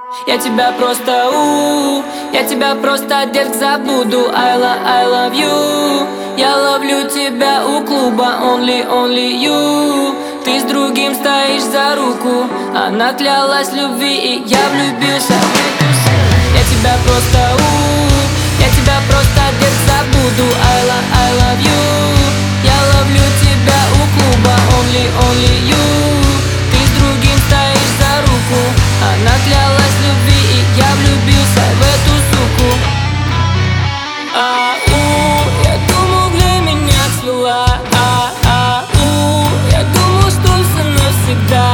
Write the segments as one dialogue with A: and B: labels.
A: Я тебя просто я тебя просто, детка, забуду. I love you. Я ловлю тебя у клуба, only you. Ты с другим стоишь за руку, она клялась в любви, и я влюбился. Я тебя просто я тебя просто, детка, забуду. I love you. Я ловлю тебя у клуба, only you. Ты с другим стоишь за руку, она клялась в любви, и я влюбился в эту суку. Я думал, для меня цвела. Я думал, что все навсегда.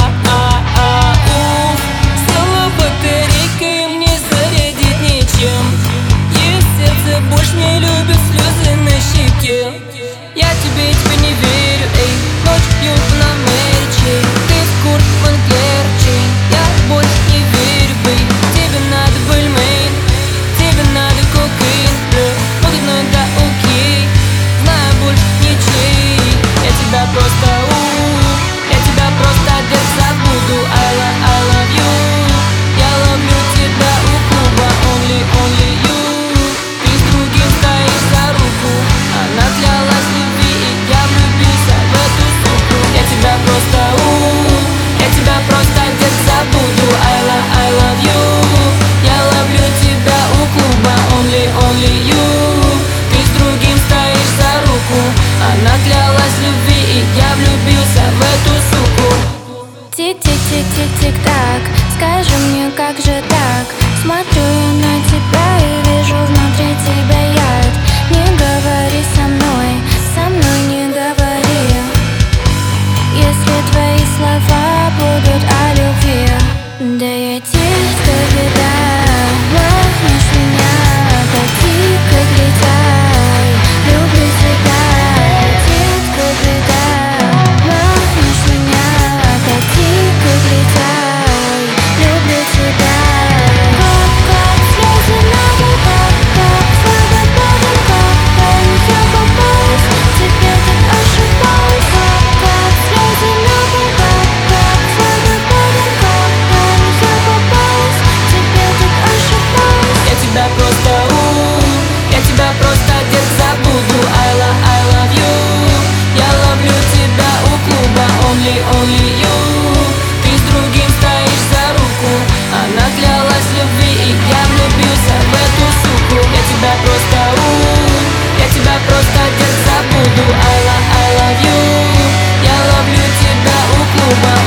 A: Стала батарейкой, мне зарядить нечем. Есть сердце, больше не любит, слезы на щеке. Я тебе не верю, эй, ночью на Мэри. Ты в Курт Монклер Чейн. Я больше не верю, бей. Тебе надо бульмейн, тебе надо кокаин. Могут, но это окей, знаю, больше ничей. Я тебя просто я тебя просто, детка, забуду. I love you. Я ловлю тебя у клуба, only you. Ты с другим стоишь за руку, она клялась в любви, и я влюбился в эту суку. Я тебя просто детка, забуду. I love you. Я ловлю тебя у клуба, only you. Ты с другим стоишь за руку, она клялась в любви, и я влюбился в эту суку.
B: Тик-тик-тик-тик-тик-так, скажи мне, как же так? Смотрю на тебя и вижу внутри тебя яд. Не говори со мной не говори. Если твои слова будут о любви, да я тихо беда. Махнешь меня, так тихо летай. Люблю тебя, детка, беда. Махнешь меня, так тихо летай. Люблю тебя. Как слезы на губах, как свободен, как я попалась, теперь так ошибалась. Как слезы на губах, как свободен, как я попалась, теперь так ошибалась.
A: Я тебя просто, детка, забуду. I love you. Я ловлю тебя у клуба, only you. Ты с другим стоишь за руку, она клялась в любви, и я влюбился в эту суку. Я тебя просто, детка, забуду. I love you. Я ловлю тебя у клуба,